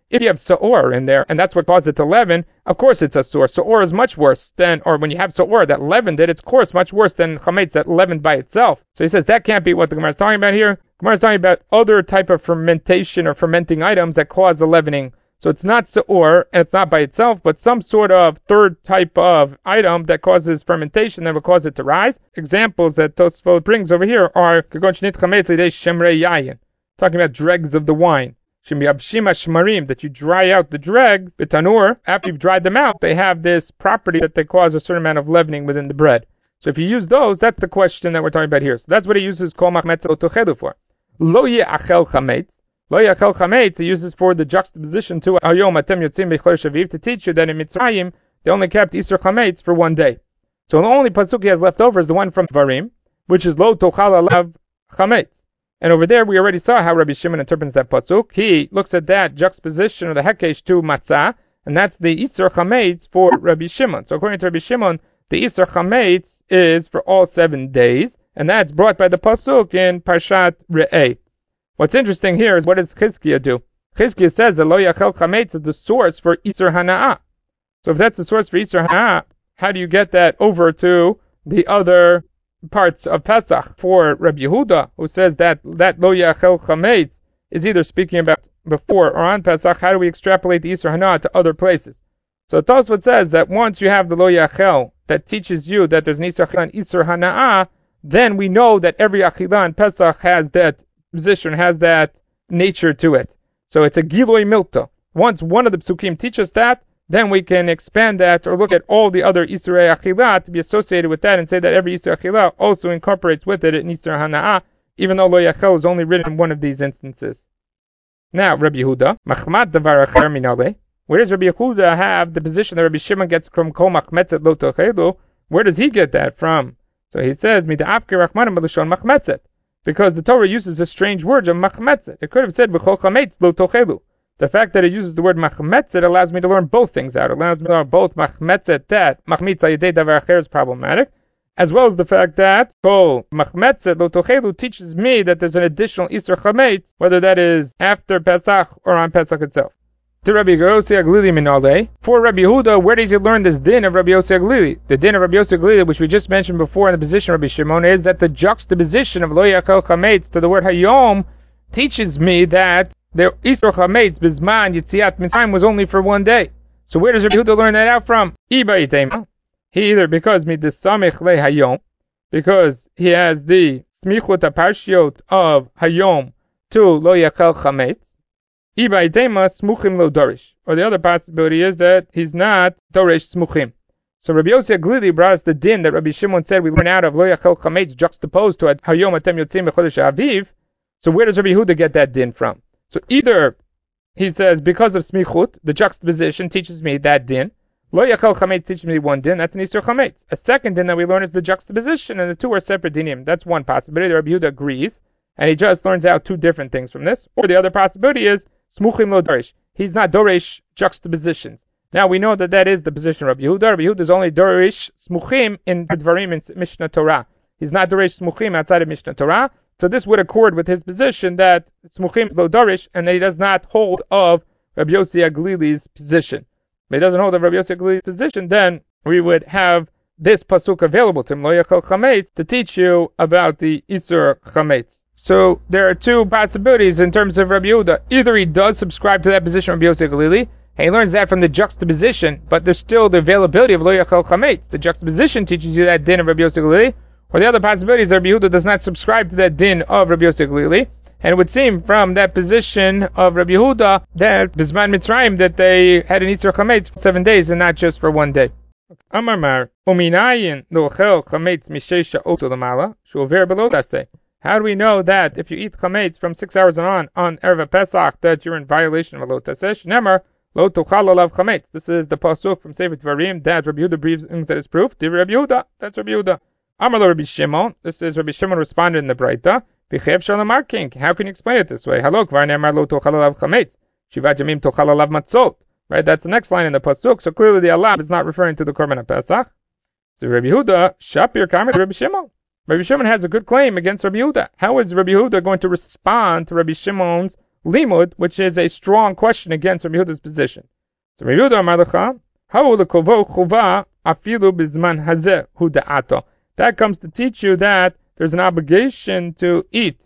If you have Sa'or in there, and that's what caused it to leaven, of course it's Asur. Sa'or is much worse than, or when you have Sa'or that leavened it, it's of course much worse than Chametz that leavened by itself. So he says that can't be what the Gemara is talking about here. The Gemara is talking about other type of fermentation or fermenting items that cause the leavening. So it's not Sa'or, and it's not by itself, but some sort of third type of item that causes fermentation that will cause it to rise. Examples that Tosfot brings over here are talking about dregs of the wine. That you dry out the dregs, bitanur, after you've dried them out, they have this property that they cause a certain amount of leavening within the bread. So if you use those, that's the question that we're talking about here. So that's what he uses kol machmetz lo tochelu for. Lo ye'achel chametz. Lo ye'achel chametz, he uses for the juxtaposition to hayom atem yotzim b'chodesh aviv, to teach you that in Mitzrayim, they only kept Isur chametz for one day. So the only pasuk he has left over is the one from Dvarim, which is lo tochal alav chametz. And over there, we already saw how Rabbi Shimon interprets that pasuk. He looks at that juxtaposition of the hekesh to matzah, and that's the Isur chametz for Rabbi Shimon. So according to Rabbi Shimon, the Isur chametz is for all 7 days, and that's brought by the pasuk in Parshat Re'eh. What's interesting here is, what does Chizkiah do? Chizkiah says that lo yachel chametz is the source for Isur hana'ah. So if that's the source for Isur hana'ah, how do you get that over to the other parts of Pesach? For Rabbi Yehuda, who says that lo yachel chametz is either speaking about before or on Pesach, how do we extrapolate the Isur hana'ah to other places? So Tosfot says that once you have the lo yachel that teaches you that there's an Isur Achila and Isur hana'ah, then we know that every Achila in Pesach has that position, has that nature to it. So it's a Giloi Milta. Once one of the Psukim teaches that, then we can expand that or look at all the other Isurei Achila to be associated with that and say that every Isur Achila also incorporates with it an Isur hana'ah, even though Lo Yachel is only written in one of these instances. Now, Rabbi Yehuda, Machmat Davar Acher Minale. Where does Rabbi Yehuda have the position that Rabbi Shimon gets from Kol Machmetzet Lo Tochelu? Where does he get that from? So he says, Mida'afke Rachmanim B'Lashon Machmetzet. Because the Torah uses a strange word of Machmetzet. It could have said V'chol Chametz Lo Tochelu. The fact that it uses the word Machmetzet allows me to learn both things out. It allows me to learn both Machmetzet, that Machmitz Ayedei Davar Acher is problematic, as well as the fact that Kol Machmetzet Lo Tochelu teaches me that there's an additional Isur Chametz, whether that is after Pesach or on Pesach itself. To Rabbi Yossi Aglili Minale. For Rabbi Yehuda, where does he learn this din of Rabbi Yossi Aglili? The din of Rabbi Yossi Aglili, which we just mentioned before in the position of Rabbi Shimon, is that the juxtaposition of Lo Yachel Chametz to the word Hayom teaches me that the Isur Chametz Bizman Yitziat Mitzrayim was only for 1 day. So where does Rabbi Yehuda learn that out from? He either because Midisamich Le Hayom, because he has the Smichut Aparshiot of Hayom to Lo Yachel Chametz, or the other possibility is that he's not Dorish Smuchim. So Rabbi Yossi Aglili brought us the din that Rabbi Shimon said we learn out of Lo Yachel Chametz juxtaposed to Hayom Atem Yotzim B'Chodesh Aviv. So where does Rabbi Yehuda get that din from? So either he says because of Smichut, the juxtaposition teaches me that din. Lo Yachel Chametz teaches me one din, that's an Isur Chametz. A second din that we learn is the juxtaposition, and the two are separate dinim. That's one possibility. Rabbi Yehuda agrees, and he just learns out two different things from this. Or the other possibility is Smuchim lo Dorish. He's not Dorish juxtapositions. Now we know that that is the position of Rabbi Yehuda. Rabbi Yehuda is only Dorish Smuchim in Dvarim in Mishnah Torah. He's not Dorish Smuchim outside of Mishnah Torah. So this would accord with his position that Smuchim is lo Dorish, and that he does not hold of Rabbi Yossi Aglili's position. If he doesn't hold of Rabbi Yossi Aglili's position, then we would have this pasuk available to him, Lo Yachel Chametz, to teach you about the Isur Chametz. So there are two possibilities in terms of Rabbi Yehuda. Either he does subscribe to that position of Rabbi Yossi Aglili, and he learns that from the juxtaposition, but there's still the availability of Lo Yachel Chametz. The juxtaposition teaches you that din of Rabbi Yossi Aglili. Or the other possibility is that Rabbi Yehuda does not subscribe to that din of Rabbi Yossi Aglili, and it would seem from that position of Rabbi Yehuda that Bizman Mitzrayim that they had an Isur Chametz for 7 days and not just for 1 day. Amar Mar, Uminayin Lochel Chametz Mishesha Oto Lamala, Shuver Below Taseh. How do we know that if you eat chametz from 6 hours on Erev Pesach that you're in violation of Lo Taseh? Nemer Lo Tochal Alav Chametz. This is the pasuk from Sefer Dvarim that Rabbi Yehuda brings that is proof. Div Rabbi Yehuda. That's Rabbi Yehuda. Amar lo Rabbi Shimon. This is Rabbi Shimon responded in the Braita. B'chev Shalom Arking. How can you explain it this way? Halok Var Nemer Lo Tochal Alav Chametz. Shivat Yamim Tochal Alav Matzot. Right. That's the next line in the pasuk. So clearly the alav is not referring to the Korban of Pesach. So Rabbi Yehuda Shapir Kamer Rabbi Shimon. Rabbi Shimon has a good claim against Rabbi Yehuda. How is Rabbi Yehuda going to respond to Rabbi Shimon's limud, which is a strong question against Rabbi Yehuda's position. So Rabbi Yehuda amar lecha, ha'u lekovo chuva afilu bizman hazeh hu da'ato. That comes to teach you that there's an obligation to eat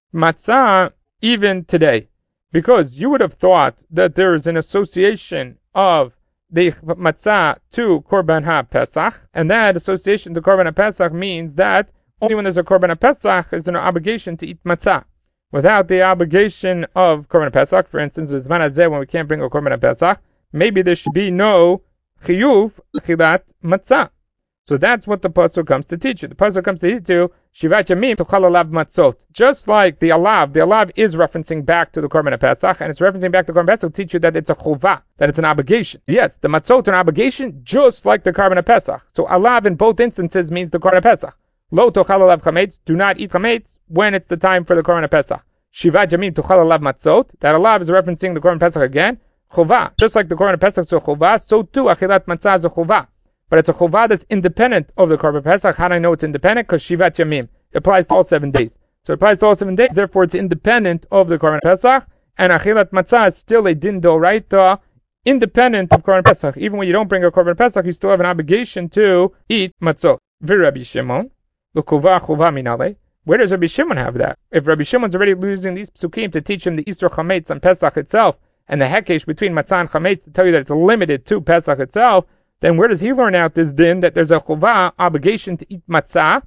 matzah even today. Because you would have thought that there is an association of the matzah to Korban HaPesach, and that association to Korban HaPesach means that only when there's a Korban HaPesach is there an obligation to eat matzah. Without the obligation of Korban HaPesach, for instance, Zman Hazeh, when we can't bring a Korban HaPesach, maybe there should be no chiyuv chilat matzah. So that's what the pasuk comes to teach you. The pasuk comes to teach you Shivat Yamim Tochal Alav Matzot. Just like the alav is referencing back to the Korban HaPesach, and it's referencing back to the Korban HaPesach to teach you that it's a chuvah, that it's an obligation. Yes, the matzot are an obligation, just like the Korban HaPesach. So alav in both instances means the Korban HaPesach. Lo Tochal Alav Chametz, do not eat chametz when it's the time for the Korban HaPesach. Shivat Yamim Tochal Alav Matzot, that alav is referencing the Korban HaPesach again. Chuvah, just like the Korban HaPesach is a chuvah, so too Achilat Matzah is a chuvah. But it's a chuvah that's independent of the Korban Pesach. How do I know it's independent? Because Shivat Yamim. It applies to all 7 days. So it applies to all 7 days, therefore it's independent of the Korban Pesach. And Achilat Matzah is still a din d'oraita, independent of Korban Pesach. Even when you don't bring a Korban Pesach, you still have an obligation to eat matzot. Rabbi Shimon, l'kuvah chuvah minale. Where does Rabbi Shimon have that? If Rabbi Shimon's already using these psukim to teach him the Isur Chametz on Pesach itself, and the hekesh between matzah and chametz to tell you that it's limited to Pesach itself, then where does he learn out this din that there's a chuvah obligation to eat matzah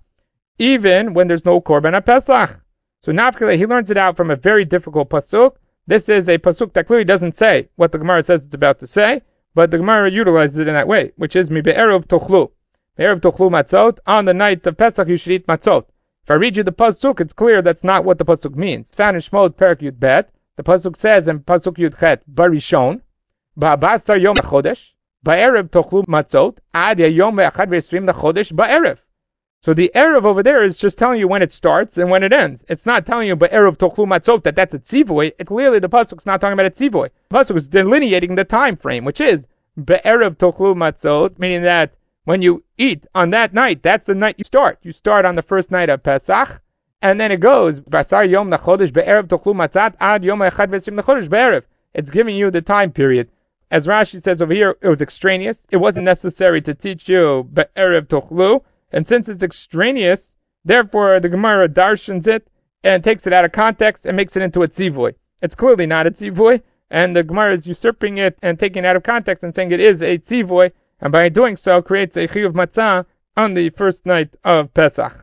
even when there's no korban HaPesach? So nafkele, he learns it out from a very difficult pasuk. This is a pasuk that clearly doesn't say what the Gemara says it's about to say, but the Gemara utilizes it in that way, which is mi be'erev tochlu. Be'erev tochlu matzot, on the night of Pesach you should eat matzot. If I read you the pasuk, it's clear that's not what the pasuk means. It's found in Shemot Perek Yud Bet. The pasuk says in pasuk Yud Chet, barishon, ba'abasar yom chodesh, ba'erev tochlu matzot, ad yom ve'achad ve'esrim lechodesh ba'erev. So the erev over there is just telling you when it starts and when it ends. It's not telling you ba'erev tochlu matzot that's a tzivoy. Clearly the pasuk's not talking about a tzivoy. The pasuk is delineating the time frame, which is ba'erev tochlu matzot, meaning that when you eat on that night, that's the night you start. You start on the first night of Pesach, and then it goes basar yom lechodesh ba'erev tochlu matzat ad yom echad v'esrim lechodesh ba'erev. It's giving you the time period. As Rashi says over here, it was extraneous. It wasn't necessary to teach you ba'erev tochlu, and since it's extraneous, therefore the Gemara darshans it and takes it out of context and makes it into a tzivoy. It's clearly not a tzivoy, and the Gemara is usurping it and taking it out of context and saying it is a tzivoy, and by doing so creates a chiyuv matzah on the first night of Pesach.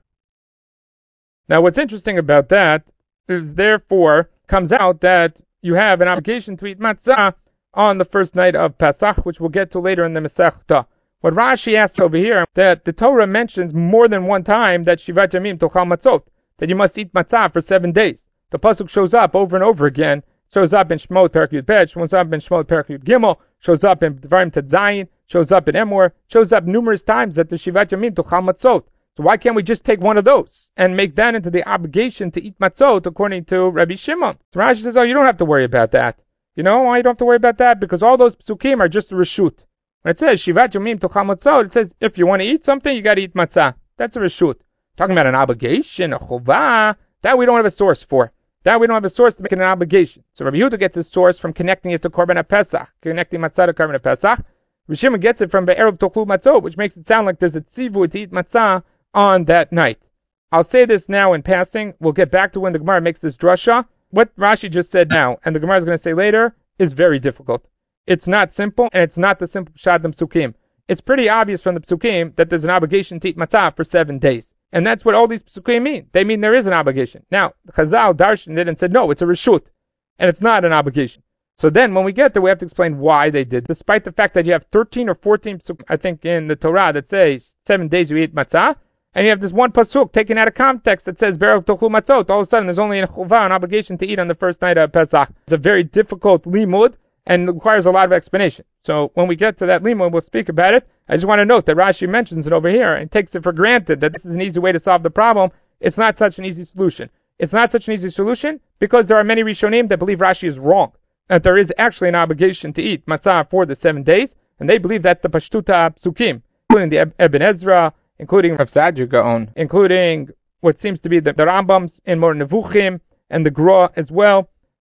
Now what's interesting about that is therefore comes out that you have an obligation to eat matzah on the first night of Pesach, which we'll get to later in the Masechta. What Rashi asks over here, that the Torah mentions more than one time that Shivat Yamim Tochal Matzot, that you must eat matzah for 7 days. The pasuk shows up over and over again, shows up in Shemot Perek Yud Bet, shows up in Shemot Perek Yud Gimel, shows up in Devarim Tet Zayin, shows up in Emor, shows up numerous times that the Shivat Yamim Tochal Matzot. So why can't we just take one of those and make that into the obligation to eat matzot according to Rabbi Shimon? So Rashi says, oh, you don't have to worry about that. You know why you don't have to worry about that? Because all those psukim are just a reshut. When it says Shivat Yomim Tochal Matzot, it says if you want to eat something, you got to eat matzah. That's a reshut. Talking about an obligation, a chovah, that we don't have a source for. That we don't have a source to make it an obligation. So Rabbi Yehuda gets his source from connecting it to Korban HaPesach, connecting matzah to Korban HaPesach. Rabbi Shimon gets it from Be'erev Tochlu Matzot, which makes it sound like there's a tzivui to eat matzah on that night. I'll say this now in passing. We'll get back to when the Gemara makes this drasha. What Rashi just said now, and the Gemara is going to say later, is very difficult. It's not simple, and it's not the simple pshat the psukim. It's pretty obvious from the psukim that there's an obligation to eat matzah for 7 days. And that's what all these psukim mean. They mean there is an obligation. Now, Chazal darshaned it and said, no, it's a reshut, and it's not an obligation. So then, when we get there, we have to explain why they did, despite the fact that you have 13 or 14 psukim, I think, in the Torah that say 7 days you eat matzah, and you have this one pasuk taken out of context that says Be'erev Tochlu Matzot. All of a sudden, there's only a chuvah, an obligation to eat on the first night of Pesach. It's a very difficult limud and requires a lot of explanation. So when we get to that limud, we'll speak about it. I just want to note that Rashi mentions it over here and takes it for granted that this is an easy way to solve the problem. It's not such an easy solution. It's not such an easy solution because there are many Rishonim that believe Rashi is wrong, that there is actually an obligation to eat matzah for the 7 days, and they believe that's the Pashtuta Psukim, including the Ibn Ezra, including Rav Saadia Gaon, including what seems to be the Rambams in Mor Nevuchim, and the Gra as well.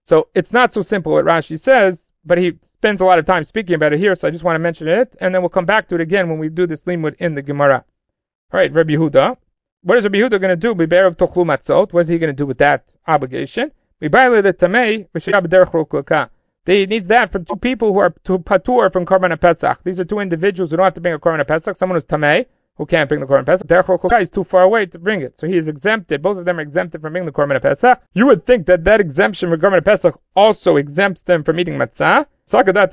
So it's not so simple what Rashi says, but he spends a lot of time speaking about it here, so I just want to mention it, and then we'll come back to it again when we do this limud in the Gemara. Alright, Rabbi Yehuda. What is Rabbi Yehuda going to do? B'be'erev tochlu matzot. What is he going to do with that obligation? He needs that for two people who are to patur from Korban Pesach. These are two individuals who don't have to bring a Korban Pesach. Someone who's tamei, who can't bring the Korban Pesach. Derech is too far away to bring it. So he is exempted. Both of them are exempted from bringing the Korban Pesach. You would think that that exemption for Korban Pesach also exempts them from eating matzah. Since they don't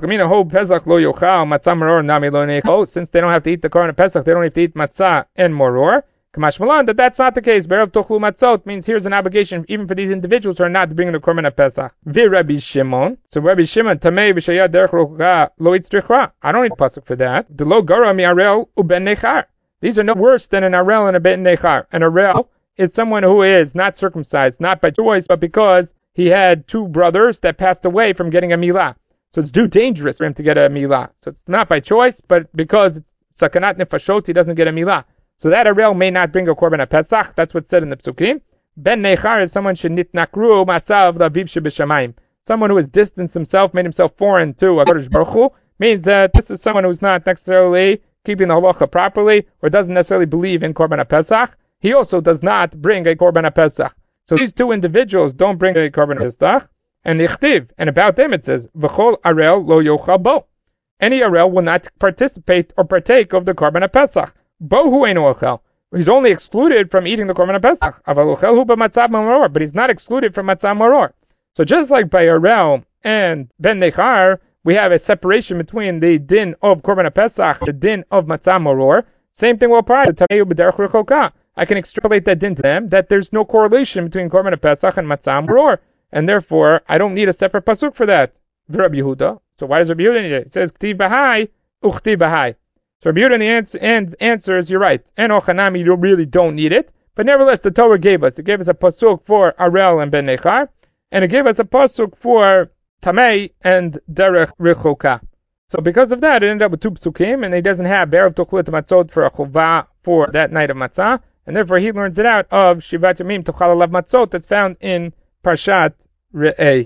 have to eat the Korban Pesach, they don't have to eat matzah and moror. Kamash Malan, that's not the case. Be'erev tochlu matzot means here's an obligation even for these individuals who are not bringing the Korban Pesach. Rabbi Shimon. So Rabbi Shimon, tamei v'shayad derech rocha lo itzrichra. I don't need a pasuk for that. The lo gara mi arel uben nechar. These are no worse than an arel and a ben nechar. An arel is someone who is not circumcised, not by choice, but because he had two brothers that passed away from getting a milah. So it's too dangerous for him to get a milah. So it's not by choice, but because it's sakanat nefashot, he doesn't get a milah. So that arel may not bring a korban pesach. That's what's said in the psukim. Ben nechar is someone shenitnakru masav laviv shebeshamayim. Someone who has distanced himself, made himself foreign to HaKadosh Baruch Hu, means that this is someone who's not necessarily keeping the halacha properly, or doesn't necessarily believe in korban pesach. He also does not bring a korban pesach. So these two individuals don't bring a korban pesach. And ichtiv, and about them it says, v'chol arel lo yochal bo. Any arel will not participate or partake of the korban pesach. Bohu einu ochel. He's only excluded from eating the korban pesach. Aval ochelhu b'matzav maror, but he's not excluded from matzav maror. So just like by arel and ben nechar, we have a separation between the din of korban pesach, the din of matzav maror. Same thing will apply to tamei b'derech rechoka. I can extrapolate that din to them that there's no correlation between korban pesach and matzav maror, and therefore I don't need a separate pasuk for that. Rabbi Yehuda. So why does Rabbi Yehuda need it? It says ktiv b'hai, uchtiv b'hai. So Rabbi Yehuda in the answer is, you're right. And Ochanami, you really don't need it. But nevertheless, the Torah gave us. It gave us a pasuk for Arel and Ben Nechar, and it gave us a pasuk for Tamei and Derech Rechoka. So because of that, it ended up with two psukim, and he doesn't have Be'erev Tochlu Matzot for a chuvah for that night of matzah, and therefore he learns it out of Shivat Yamim Tochal Alav Matzot that's found in Parshat Re'eh.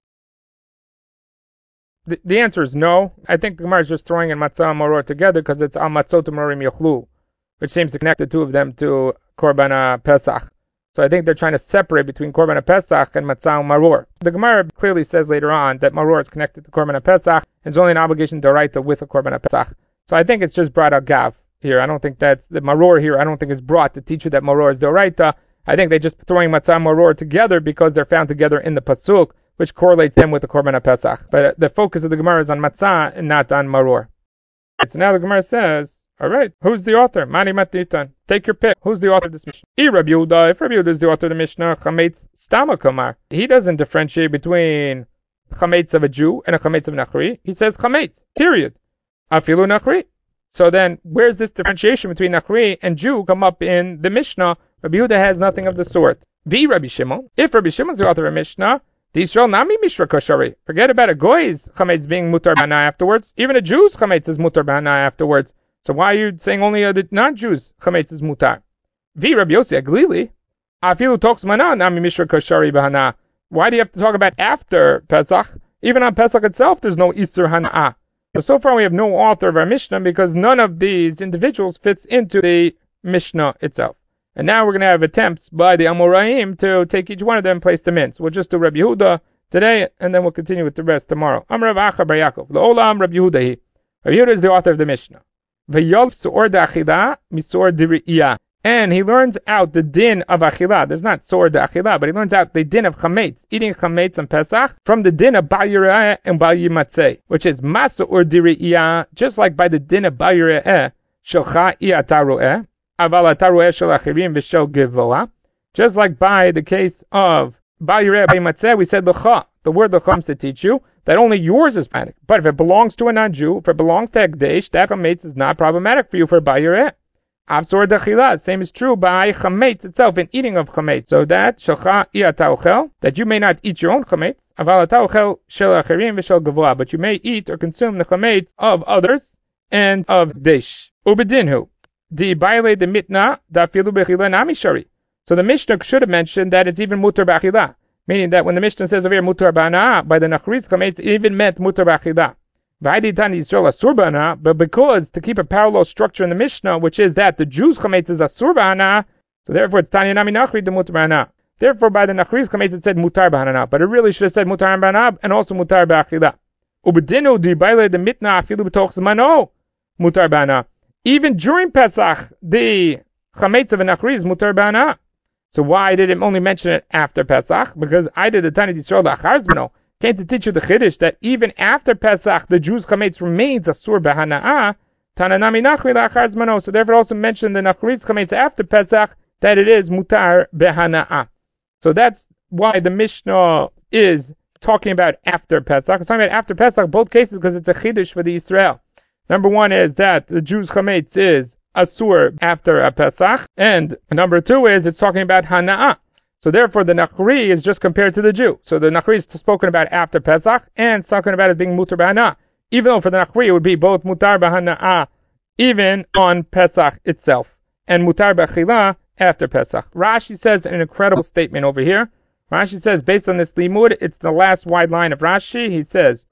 The answer is no. I think the Gemara is just throwing in matzah and maror together because it's al matzot u'marim yochlu, which seems to connect the two of them to korban pesach. So I think they're trying to separate between korban pesach and matzah and maror. The Gemara clearly says later on that maror is connected to korban pesach and it's only an obligation d'oraita with a korban pesach. So I think it's just brought out gav here. I don't think that's the maror here. I don't think is brought to teach you that maror is d'oraita. I think they're just throwing matzah and maror together because they're found together in the pasuk, which correlates them with the korban pesach. But the focus of the Gemara is on matzah and not on maror. So now the Gemara says, all right, who's the author? Mani Matitan. Take your pick. Who's the author of this Mishnah? Rabbi Yehuda. If Rabbi Yehuda is the author of the Mishnah, chametz stama kamar. He doesn't differentiate between chametz of a Jew and a chametz of Nachri. He says chametz, period. Afilu Nachri. So then, where's this differentiation between Nachri and Jew come up in the Mishnah? Rabbi Yehuda has nothing of the sort. Rabbi Shimon. If Rabbi Shimon is the author of a Mishnah, the Yisrael nami mishra koshari. Forget about a goy's chametz being mutar b'hana afterwards. Even a Jew's chametz is mutar b'hana afterwards. So why are you saying only a non-Jews chametz is mutar? Rabbi Yossi Aglili. Afilu toks mana nami mishra koshari b'hana. Why do you have to talk about after Pesach? Even on Pesach itself, there's no Isur Hana'ah. So far we have no author of our Mishnah because none of these individuals fits into the Mishnah itself. And now we're going to have attempts by the Amoraim to take each one of them and place them in. So we'll just do Rabbi Yehuda today, and then we'll continue with the rest tomorrow. Rav Acha bar Yaakov. L'olam Rabbi Yehuda hi. Rabbi Yehuda is the author of the Mishnah. V'yolf su'or da'achila misor d'ri'iyah. And he learns out the din of achila. There's not su'or da'achila, but he learns out the din of chametz, eating chametz on Pesach, from the din of bal yireh and bal yimatzeh, which is masu'or d'ri'iyah, just like by the din of bal yireh, shelcha i'ata ro'eh, just like by the case of we said l'cha. The word l'cha comes to teach you that only yours is panic. But if it belongs to a non-Jew, if it belongs to Ekdesh, that chametz is not problematic for you for bayireh. Absor dechila. Same is true by chametz itself, in eating of chametz. So that shelcha i'ata ochel, that you may not eat your own chametz. Aval ata ochel shel acherim v'shel gavoa, but you may eat or consume the chametz of others and of Ekdesh. Ubedinhu. The baile the mitna da filu bechila nami shari. So the Mishnah should have mentioned that it's even mutar b'achila. Meaning that when the Mishnah says over here mutar b'hana'ah, by the nachriz chametz, it even meant mutar b'achila. But because to keep a parallel structure in the Mishnah, which is that the Jews' chametz is asur b'hana'ah, so therefore it's tanya nami nachri the mutar b'hana'ah. Therefore, by the nachriz chametz it said mutar b'hana'ah, but it really should have said mutar b'hana'ah and also mutar b'achila. Ubedinu di baile the mitna afilu b'toch zmano mutar b'hana'ah. Even during Pesach, the chametz of a nachri is mutar b'hana'ah. So why did it only mention it after Pesach? Because I did the Tani Yisrael la'achar zmano. Came to teach you the Chiddush that even after Pesach, the Jews' chametz remains asur b'hana'ah. Tananami nachri la'achar zmano. So therefore also mentioned the nachri's chametz after Pesach that it is mutar b'hana'ah. So that's why the Mishnah is talking about after Pesach. It's talking about after Pesach, both cases, because it's a Chiddush for the Yisrael. Number one is that the Jews' chametz is asur after a Pesach, and number two is it's talking about hana'ah. So therefore the nachri is just compared to the Jew. So the nachri is spoken about after Pesach, and it's talking about it being mutar b'hana'ah. Even though for the nachri it would be both mutar b'hana'ah, even on Pesach itself, and mutar b'achila after Pesach. Rashi says an incredible statement over here. Rashi says, based on this limud, it's the last wide line of Rashi. He says,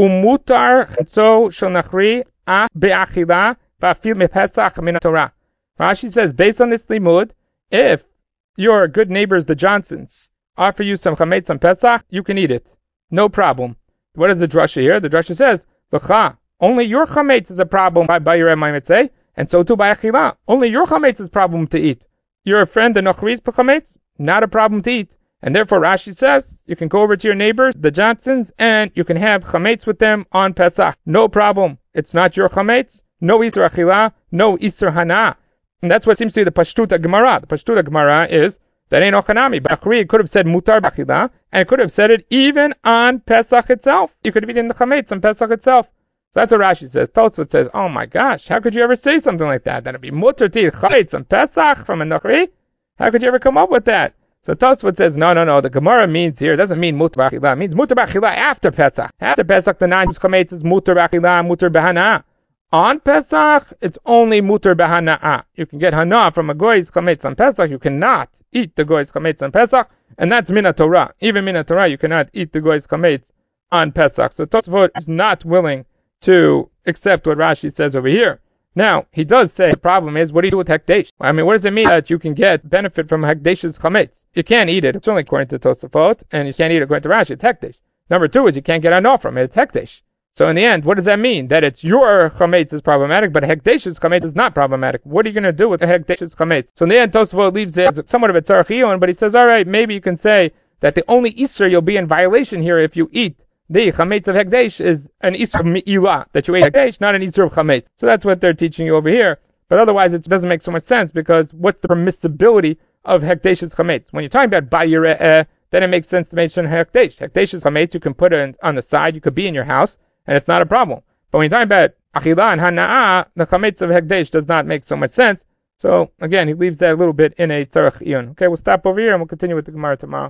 umutar chetzo shel nachri a be'achila va'afil mepesach min Torah. Rashi says, based on this limud, if your good neighbors, the Johnsons, offer you some chametz on Pesach, you can eat it. No problem. What is the drasha here? The drasha says, l'cha, only your chametz is a problem by your emitzeh, and so too by achila. Only your chametz is a problem to eat. Your friend, the nachri's chametz, not a problem to eat. And therefore Rashi says, you can go over to your neighbors, the Johnsons, and you can have chametz with them on Pesach. No problem. It's not your chametz. No Isur Achila, no Isur Hana. And that's what seems to be the Pashtuta Gemara. The Pashtuta Gemara is that ain't Ochanami. Bachri could have said Mutar B'achila, and it could have said it even on Pesach itself. You could have eaten the Chametz on Pesach itself. So that's what Rashi says. Tosfot says, oh my gosh, how could you ever say something like that? That it'd be Mutar to eat Chametz on Pesach from a Nachri? How could you ever come up with that? So Tosfot says, no. The Gemara means here, it doesn't mean Mutar B'achila. It means Mutar B'achila after Pesach. After Pesach, the non-Jews Chametz is Mutar B'achila, Mutar B'hana. On Pesach, it's only mutar b'hana'ah. You can get hana from a goy's chametz on Pesach. You cannot eat the goy's chametz on Pesach, and that's mina Torah. Even mina Torah, you cannot eat the goy's chametz on Pesach. So Tosfot is not willing to accept what Rashi says over here. Now, he does say the problem is, what do you do with hekdesh? I mean, what does it mean that you can get benefit from hekdesh's chametz? You can't eat it. It's only according to Tosfot, and you can't eat it according to Rashi. It's hekdesh. Number two is you can't get hana from it. It's hekdesh. So in the end, what does that mean? That it's your chametz is problematic, but hekdesh's chametz is not problematic. What are you going to do with the hekdesh's chametz? So in the end, Tosfot leaves it as somewhat of a tzarech iyun, but he says, all right, maybe you can say that the only Isra you'll be in violation here if you eat the chametz of hekdesh is an Isra of mi'ilah, that you ate hekdesh, not an Isra of chametz. So that's what they're teaching you over here. But otherwise, it doesn't make so much sense, because what's the permissibility of hekdesh's chametz? When you're talking about bayireh, then it makes sense to mention hekdesh. Hekdesh's chametz, you can put it on the side, you could be in your house, and it's not a problem. But when you're talking about achila and hana'ah, the chametz of hekdesh does not make so much sense. So again, he leaves that a little bit in a tzarech iyun. Okay, we'll stop over here and we'll continue with the Gemara tomorrow.